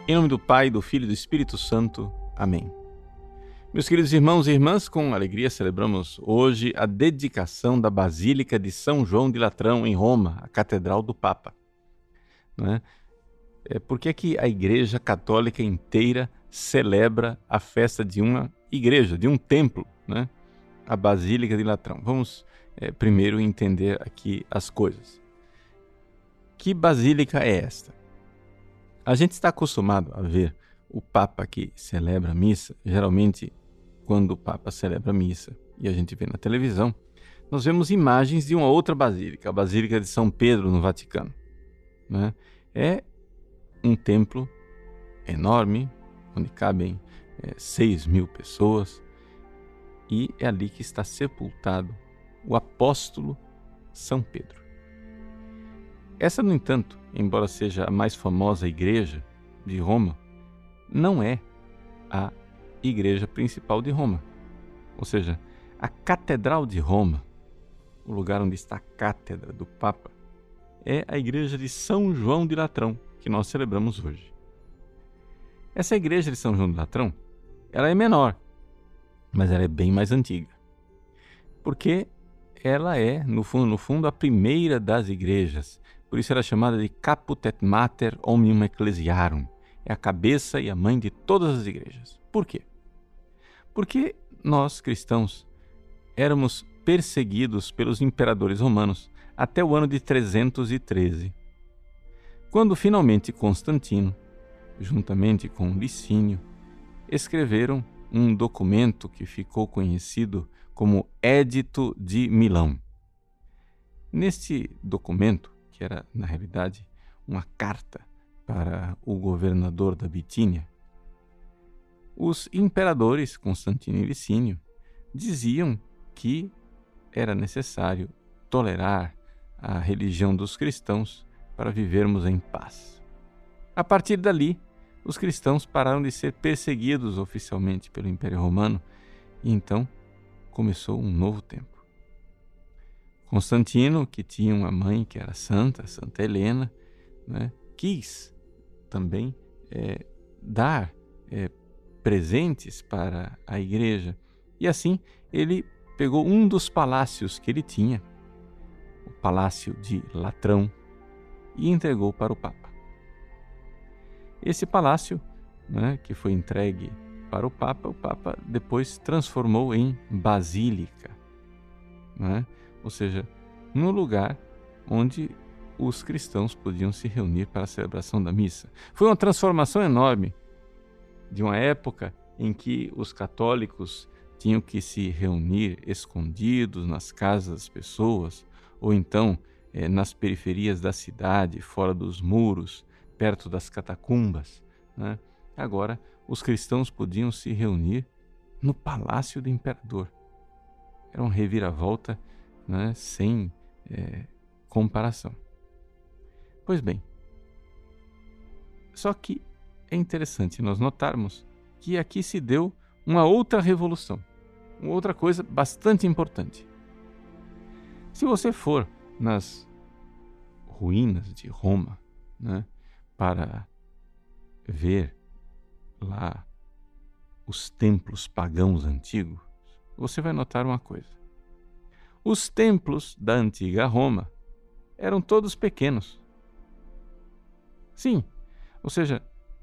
Em nome do Pai, do Filho e do Espírito Santo. Amém. Meus queridos irmãos e irmãs, com alegria celebramos hoje a dedicação da Basílica de São João de Latrão, em Roma, a Catedral do Papa. Não é? Por que é que a Igreja Católica inteira celebra a festa de uma igreja, de um templo, né? A Basílica de Latrão? Vamos primeiro entender aqui as coisas. Que basílica é esta? A gente está acostumado a ver o Papa que celebra a missa. Geralmente, quando o Papa celebra a missa e a gente vê na televisão, nós vemos imagens de uma outra basílica, a Basílica de São Pedro, no Vaticano, né? É um templo enorme, onde cabem 6.000 pessoas, e é ali que está sepultado o apóstolo São Pedro. Essa, no entanto, embora seja a mais famosa igreja de Roma, não é a igreja principal de Roma. Ou seja, a Catedral de Roma, o lugar onde está a cátedra do Papa, é a igreja de São João de Latrão, que nós celebramos hoje. Essa igreja de São João de Latrão, ela é menor, mas ela é bem mais antiga. Porque ela é, no fundo, a primeira das igrejas. Por isso ela é chamada de Caput et Mater Omnium Ecclesiarum. É a cabeça e a mãe de todas as igrejas. Por quê? Porque nós, cristãos, éramos perseguidos pelos imperadores romanos até o ano de 313, quando finalmente Constantino, juntamente com Licínio, escreveram um documento que ficou conhecido como Édito de Milão. Neste documento, que era, na realidade, uma carta para o governador da Bitínia, os imperadores Constantino e Licínio diziam que era necessário tolerar a religião dos cristãos para vivermos em paz. A partir dali, os cristãos pararam de ser perseguidos oficialmente pelo Império Romano e então começou um novo tempo. Constantino, que tinha uma mãe que era Santa Helena, né, quis também dar presentes para a igreja. E assim ele pegou um dos palácios que ele tinha, o Palácio de Latrão, e entregou para o Papa. Esse palácio, né, que foi entregue para o Papa depois transformou em basílica, né? Ou seja, no lugar onde os cristãos podiam se reunir para a celebração da missa. Foi uma transformação enorme de uma época em que os católicos tinham que se reunir escondidos nas casas das pessoas, ou então nas periferias da cidade, fora dos muros, perto das catacumbas, né? Agora, os cristãos podiam se reunir no palácio do imperador. Era uma reviravolta, né, sem comparação. Pois bem, só que é interessante nós notarmos que aqui se deu uma outra revolução, uma outra coisa bastante importante. Se você for nas ruínas de Roma, né, para ver lá os templos pagãos antigos, você vai notar uma coisa. Os templos da antiga Roma eram todos pequenos. Sim, ou seja,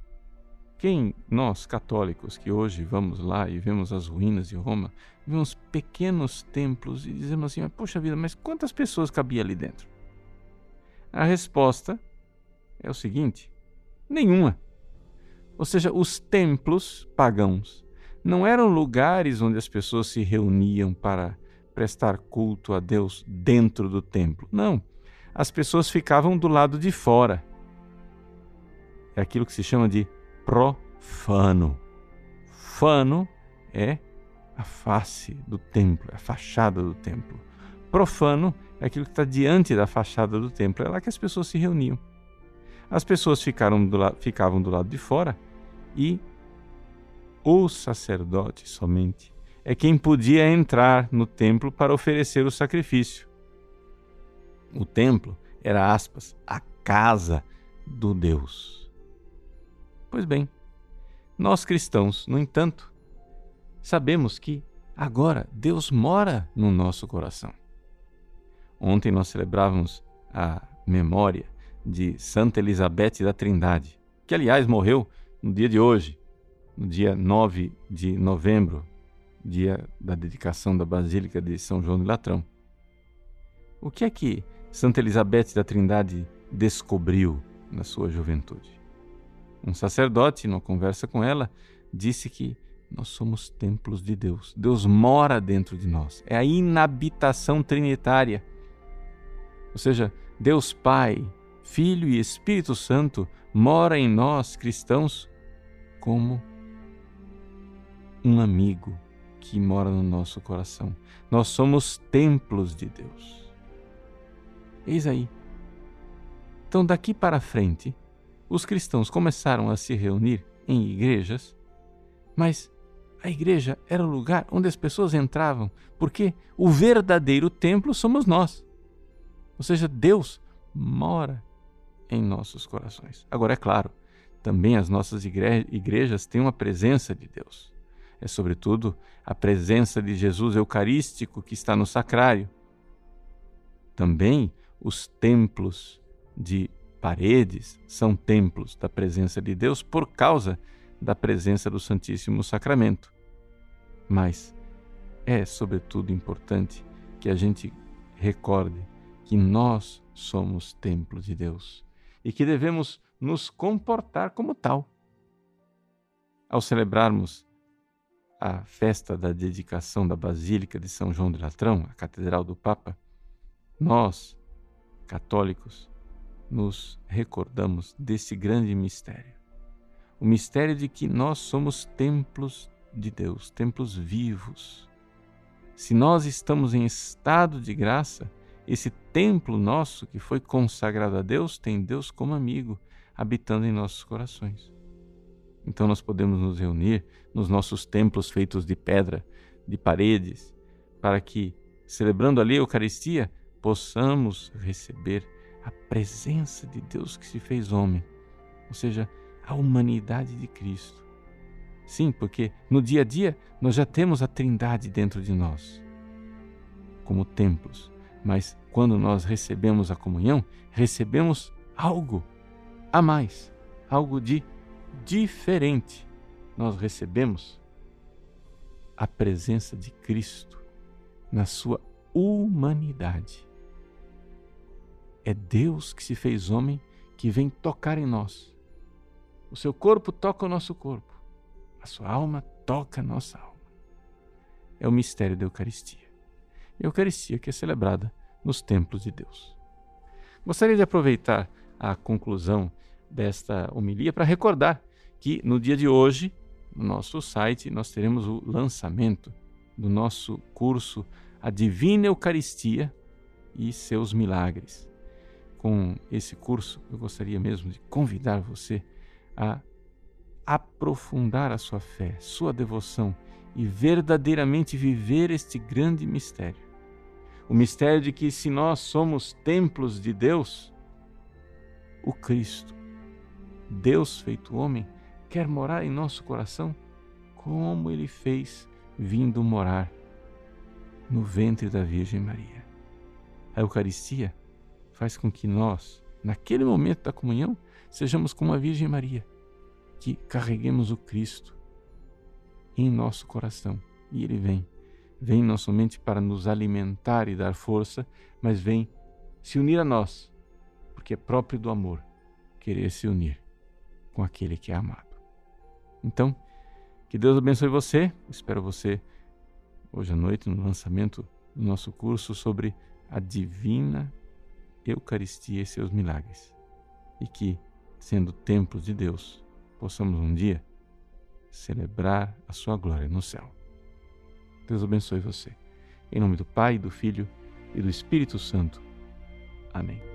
nós católicos que hoje vamos lá e vemos as ruínas de Roma, vemos pequenos templos e dizemos assim, poxa vida, mas quantas pessoas cabia ali dentro? A resposta é o seguinte: nenhuma. Ou seja, os templos pagãos não eram lugares onde as pessoas se reuniam para prestar culto a Deus dentro do templo. Não. As pessoas ficavam do lado de fora. É aquilo que se chama de profano. Fano é a face do templo, a fachada do templo. Profano é aquilo que está diante da fachada do templo. É lá que as pessoas se reuniam. As pessoas ficavam do lado de fora e o sacerdote somente é quem podia entrar no templo para oferecer o sacrifício. O templo era, aspas, a casa do Deus. Pois bem, nós cristãos, no entanto, sabemos que agora Deus mora no nosso coração. Ontem nós celebrávamos a memória de Santa Elizabeth da Trindade, que aliás morreu no dia de hoje, no dia 9 de novembro, dia da dedicação da Basílica de São João de Latrão. O que é que Santa Elizabeth da Trindade descobriu na sua juventude? Um sacerdote, numa conversa com ela, disse que nós somos templos de Deus. Deus mora dentro de nós. É a inabitação trinitária. Ou seja, Deus Pai, Filho e Espírito Santo mora em nós, cristãos, como um amigo que mora no nosso coração. Nós somos templos de Deus. Eis aí. Então, daqui para frente, os cristãos começaram a se reunir em igrejas, mas a igreja era o lugar onde as pessoas entravam, porque o verdadeiro templo somos nós. Ou seja, Deus mora em nossos corações. Agora, é claro, também as nossas igrejas têm uma presença de Deus. É, sobretudo, a presença de Jesus Eucarístico que está no sacrário. Também os templos de paredes são templos da presença de Deus por causa da presença do Santíssimo Sacramento. Mas é, sobretudo, importante que a gente recorde que nós somos templo de Deus e que devemos nos comportar como tal. Ao celebrarmos a festa da dedicação da Basílica de São João de Latrão, a Catedral do Papa, nós, católicos, nos recordamos desse grande mistério. O mistério de que nós somos templos de Deus, templos vivos. Se nós estamos em estado de graça, esse templo nosso que foi consagrado a Deus tem Deus como amigo, habitando em nossos corações. Então nós podemos nos reunir nos nossos templos feitos de pedra, de paredes, para que, celebrando ali a Eucaristia, possamos receber a presença de Deus que se fez homem, ou seja, a humanidade de Cristo. Sim, porque no dia a dia nós já temos a Trindade dentro de nós, como templos. Mas quando nós recebemos a comunhão, recebemos algo a mais, algo de diferente. Nós recebemos a presença de Cristo na sua humanidade. É Deus que se fez homem que vem tocar em nós. O seu corpo toca o nosso corpo. A sua alma toca a nossa alma. É o mistério da Eucaristia. A Eucaristia que é celebrada nos templos de Deus. Gostaria de aproveitar a conclusão desta homilia para recordar que no dia de hoje, no nosso site, nós teremos o lançamento do nosso curso A Divina Eucaristia e Seus Milagres. Com esse curso, eu gostaria mesmo de convidar você a aprofundar a sua fé, sua devoção e verdadeiramente viver este grande mistério. O mistério de que, se nós somos templos de Deus, o Cristo, Deus feito homem, quer morar em nosso coração como Ele fez vindo morar no ventre da Virgem Maria. A Eucaristia faz com que nós, naquele momento da comunhão, sejamos como a Virgem Maria, que carreguemos o Cristo em nosso coração. E Ele vem não somente para nos alimentar e dar força, mas vem se unir a nós, porque é próprio do amor querer se unir com aquele que é amado. Então, que Deus abençoe você. Espero você hoje à noite no lançamento do nosso curso sobre a Divina Eucaristia e seus milagres. E que, sendo templos de Deus, possamos um dia celebrar a sua glória no céu. Deus abençoe você. Em nome do Pai, do Filho e do Espírito Santo. Amém.